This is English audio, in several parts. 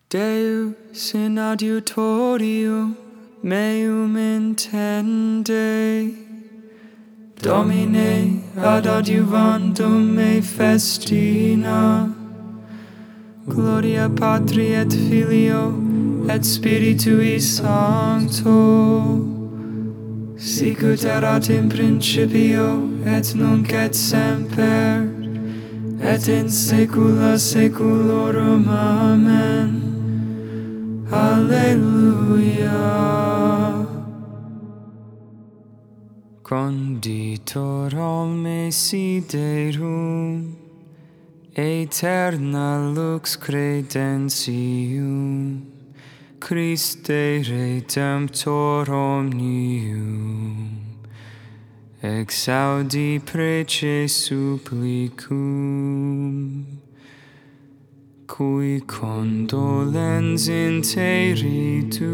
Deus in adiutorium meum intende, Domine ad adiuvandum me festina, Gloria Patri et Filio et Spiritui Sancto, sicut erat in principio et nunc et semper, et in saecula saeculorum. Amen. Alleluia. Conditor me siderum, aeterna lux credentium, Christe Redemptor omnium, exaudi prece supplicum, cui condolens interitu,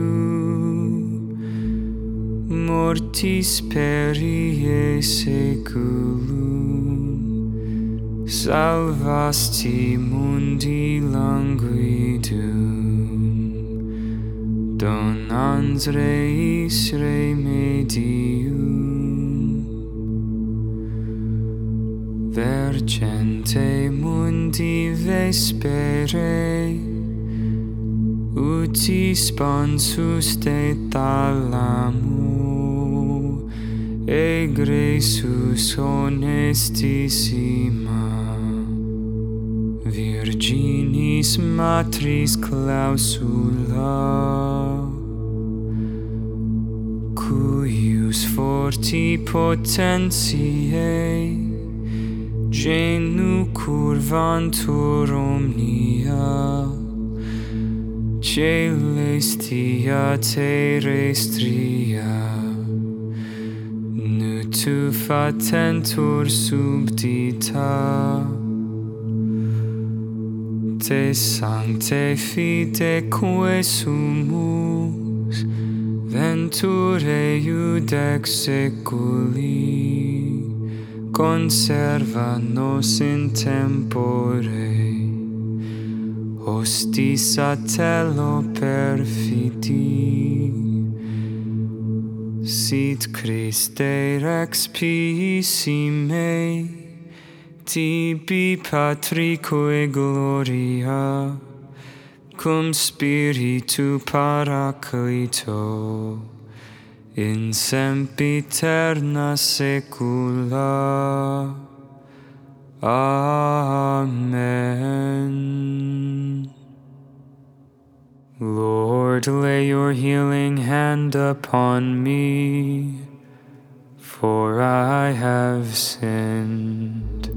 mortis perie seculum, salvasti mundi languidum, donans reis remedium, vergente mundi vespere, utis sponsus de thalamo, egresus honestissima, Virginis matris clausula, cuius forti potentiae genu curvantur omnia, celestia terrestria, nutu fatentur subdita, te sancte fideque sumus, venture iudex seculi, conserva nos in tempore, hostis a telo perfidi, sit Christe rex piissime, tibi Patrique gloria, cum Spiritu Paraclito, in sempiterna saecula. Amen. Lord, lay your healing hand upon me, for I have sinned.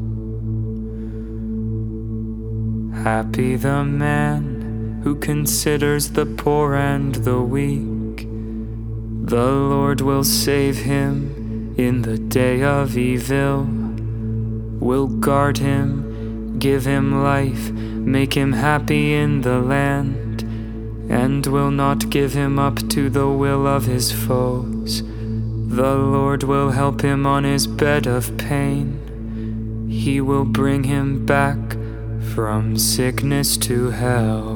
Happy the man who considers the poor and the weak. The Lord will save him in the day of evil, will guard him, give him life, make him happy in the land, and will not give him up to the will of his foes. The Lord will help him on his bed of pain. He will bring him back from sickness to health.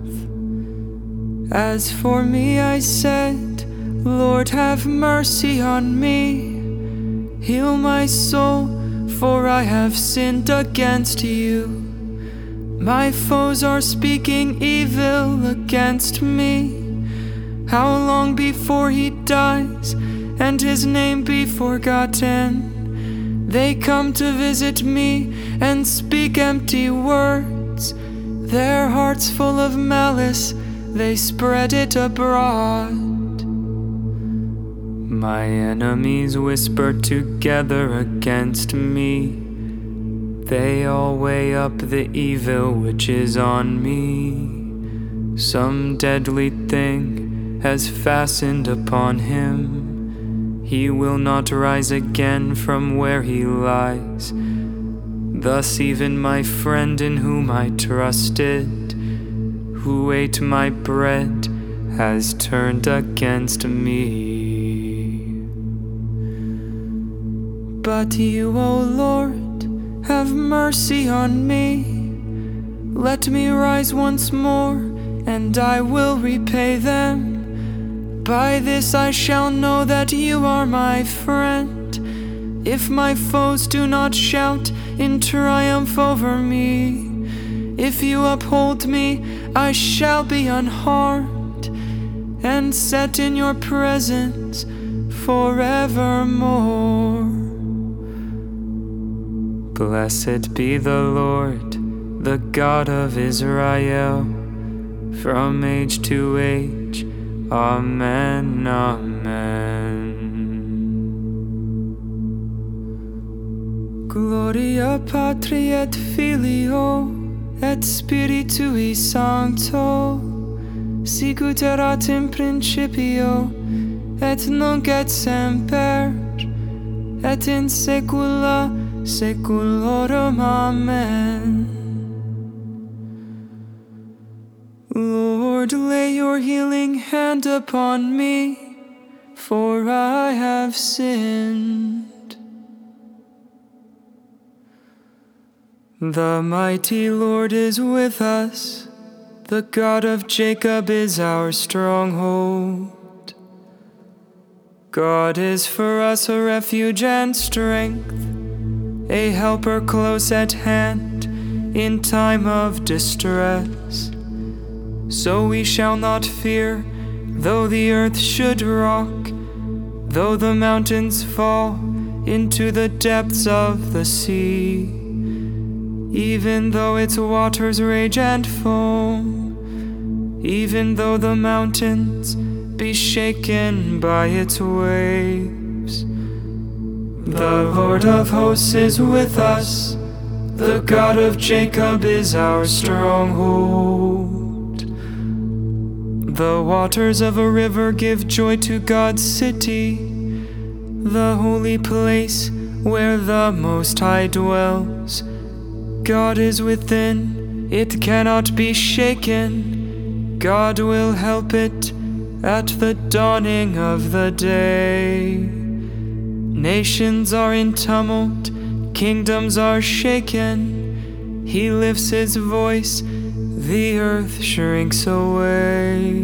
As for me, I said, Lord, have mercy on me. Heal my soul, for I have sinned against you. My foes are speaking evil against me. How long before he dies and his name be forgotten? They come to visit me and speak empty words. Their hearts full of malice, they spread it abroad. My enemies whisper together against me. They all weigh up the evil which is on me. Some deadly thing has fastened upon him. He will not rise again from where he lies. Thus even my friend in whom I trusted, who ate my bread, has turned against me. But you, O Lord, have mercy on me. Let me rise once more and I will repay them. By this I shall know that you are my friend, if my foes do not shout in triumph over me. If you uphold me, I shall be unharmed, and set in your presence forevermore. Blessed be the Lord, the God of Israel, from age to age. Amen, amen. Gloria Patri et Filio et Spiritui Sancto, sicut erat in principio, et nunc et semper, et in saecula saeculorum. Amen. Lord, lay your healing hand upon me, for I have sinned. The mighty Lord is with us. The God of Jacob is our stronghold. God is for us a refuge and strength, a helper close at hand in time of distress. So we shall not fear, though the earth should rock, though the mountains fall into the depths of the sea, even though its waters rage and foam, even though the mountains be shaken by its waves. The Lord of hosts is with us. The God of Jacob is our stronghold. The waters of a river give joy to God's city, the holy place where the Most High dwells. God is within, it cannot be shaken. God will help it at the dawning of the day. Nations are in tumult, kingdoms are shaken. He lifts his voice, the earth shrinks away.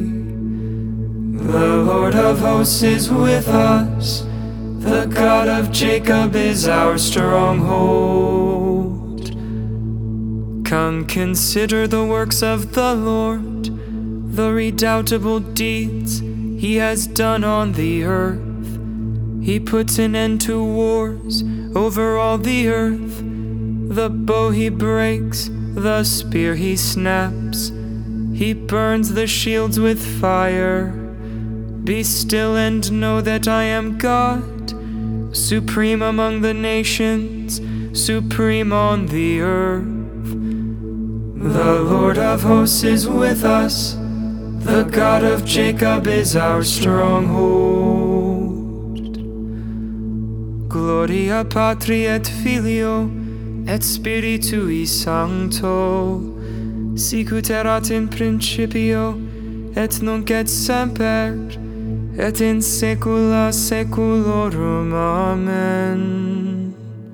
The Lord of hosts is with us. The God of Jacob is our stronghold. Come, consider the works of the Lord, the redoubtable deeds he has done on the earth. He puts an end to wars over all the earth. The bow he breaks, the spear he snaps. He burns the shields with fire. Be still and know that I am God, supreme among the nations, supreme on the earth. The Lord of hosts is with us. The God of Jacob is our stronghold. Gloria Patri et Filio et Spiritui Sancto, sicut erat in principio, et nunc et semper, et in saecula saeculorum. Amen.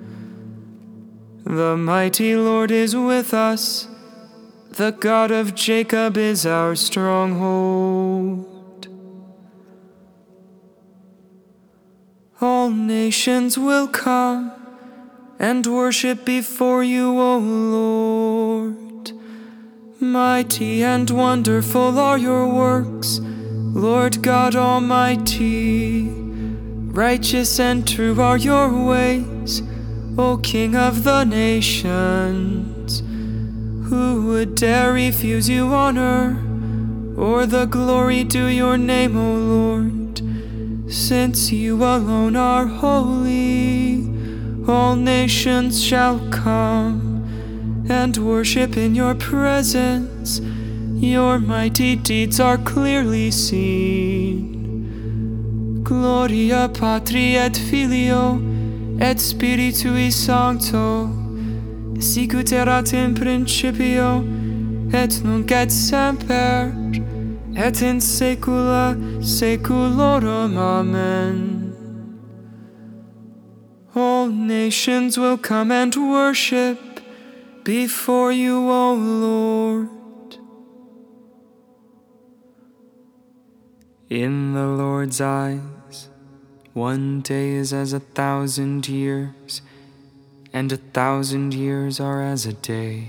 The mighty Lord is with us. The God of Jacob is our stronghold. All nations will come and worship before you, O Lord. Mighty and wonderful are your works, Lord God Almighty. Righteous and true are your ways, O King of the nations. Who would dare refuse you honor, or the glory due your name, O Lord? Since you alone are holy, all nations shall come and worship in your presence. Your mighty deeds are clearly seen. Gloria Patri et Filio et Spiritui Sancto, sicut erat in principio, et nunc et semper, et in saecula saeculorum. Amen. All nations will come and worship before you, O Lord. In the Lord's eyes, one day is as 1,000 years, and 1,000 years are as a day.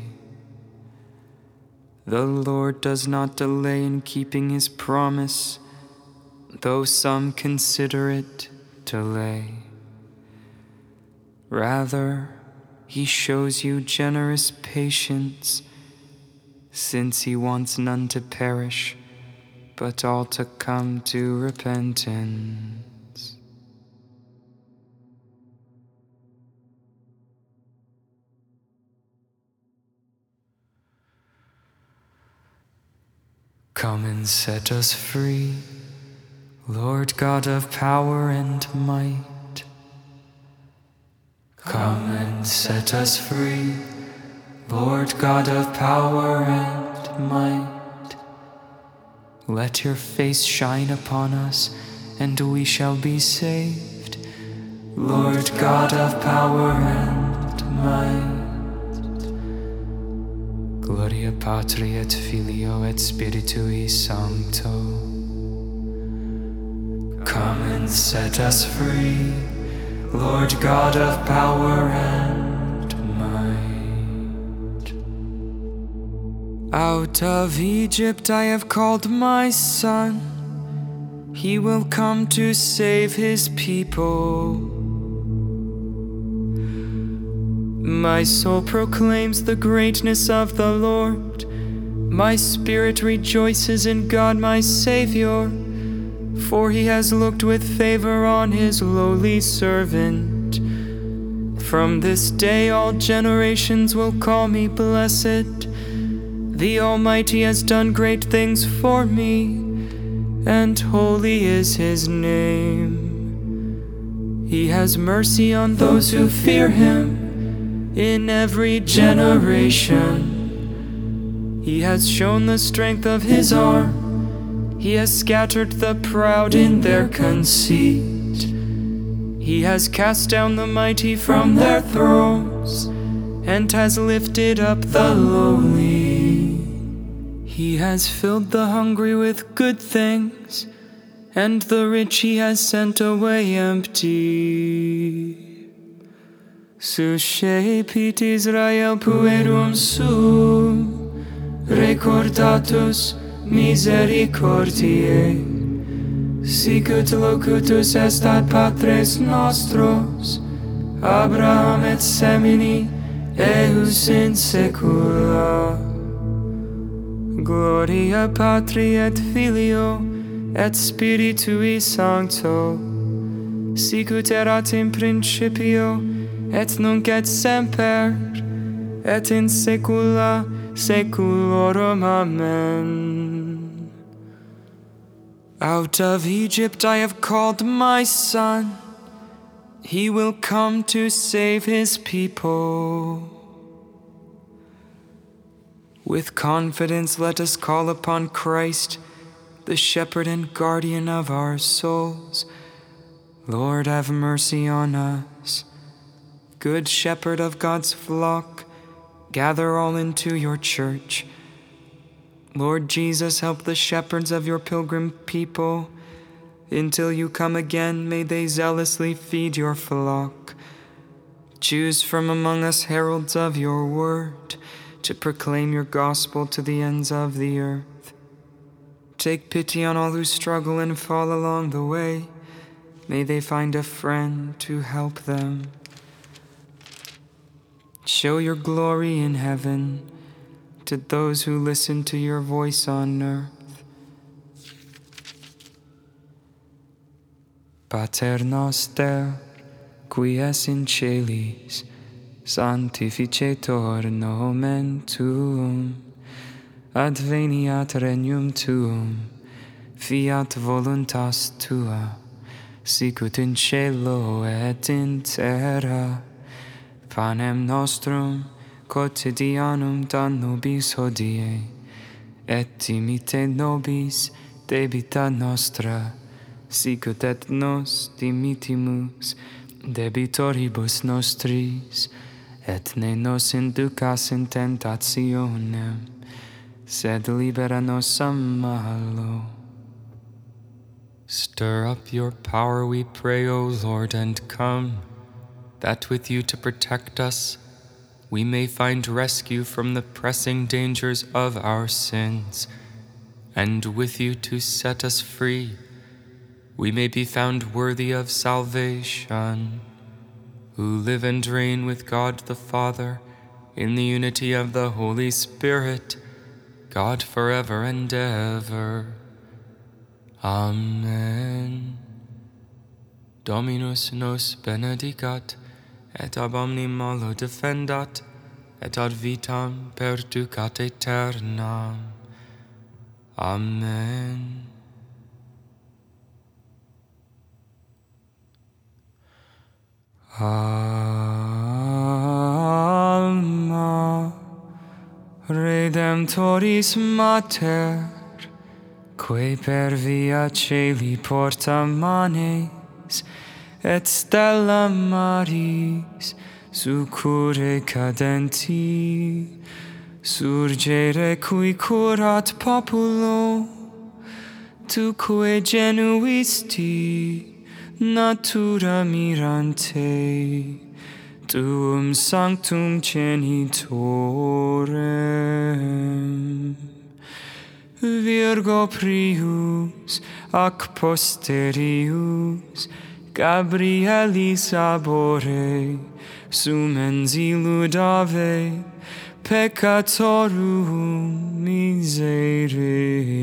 The Lord does not delay in keeping his promise, though some consider it delay. Rather, he shows you generous patience, since he wants none to perish, but all to come to repentance. Come and set us free, Lord God of power and might. Come and set us free, Lord God of power and might. Let your face shine upon us, and we shall be saved, Lord God of power and might. Gloria Patri et Filio et Spiritui Sancto. Come and set us free, Lord God of power and might. Out of Egypt I have called my son. He will come to save his people. My soul proclaims the greatness of the Lord. My spirit rejoices in God my Savior, for he has looked with favor on his lowly servant. From this day all generations will call me blessed. The Almighty has done great things for me, and holy is his name. He has mercy on those who fear him in every generation. He has shown the strength of his arm. He has scattered the proud in their conceit. He has cast down the mighty from their thrones, and has lifted up the lowly. He has filled the hungry with good things, and the rich he has sent away empty. Suscepit Israel puerum suum, recordatus misericordiae, sicut locutus est ad patres nostros, Abraham et semini, ejus in saecula. Gloria Patri et Filio et Spiritui Sancto, sicut erat in principio, et nunc et semper, et in saecula saeculorum. Amen. Out of Egypt I have called my son. He will come to save his people. With confidence let us call upon Christ, the shepherd and guardian of our souls. Lord, have mercy on us. Good shepherd of God's flock, gather all into your church. Lord Jesus, help the shepherds of your pilgrim people. Until you come again, may they zealously feed your flock. Choose from among us heralds of your word, to proclaim your gospel to the ends of the earth. Take pity on all who struggle and fall along the way. May they find a friend to help them. Show your glory in heaven to those who listen to your voice on earth. Pater noster, qui es in celis, sanctificetur nomen tuum, adveniat regnum tuum, fiat voluntas tua, sicut in cielo et in terra. Panem nostrum quotidianum da nobis hodie, et dimite nobis debita nostra, sicut et nos dimitimus debitoribus nostris, et ne nos inducas in tentationem, sed libera nos a malo. Stir up your power, we pray, O Lord, and come, that with you to protect us, we may find rescue from the pressing dangers of our sins, and with you to set us free, we may be found worthy of salvation, who live and reign with God the Father, in the unity of the Holy Spirit, God forever and ever. Amen. Dominus nos benedicat, et ab omni malo defendat, et ad vitam perducat aeternam. Amen. Alma Redemptoris Mater, quae per via celi porta manes, et stella maris succurre cadenti, surgere cui curat populo, tuque genuisti natura mirante, tuum sanctum genitorem. Virgo prius ac posterius Gabrielis abore sumens illudave peccatorum miserere.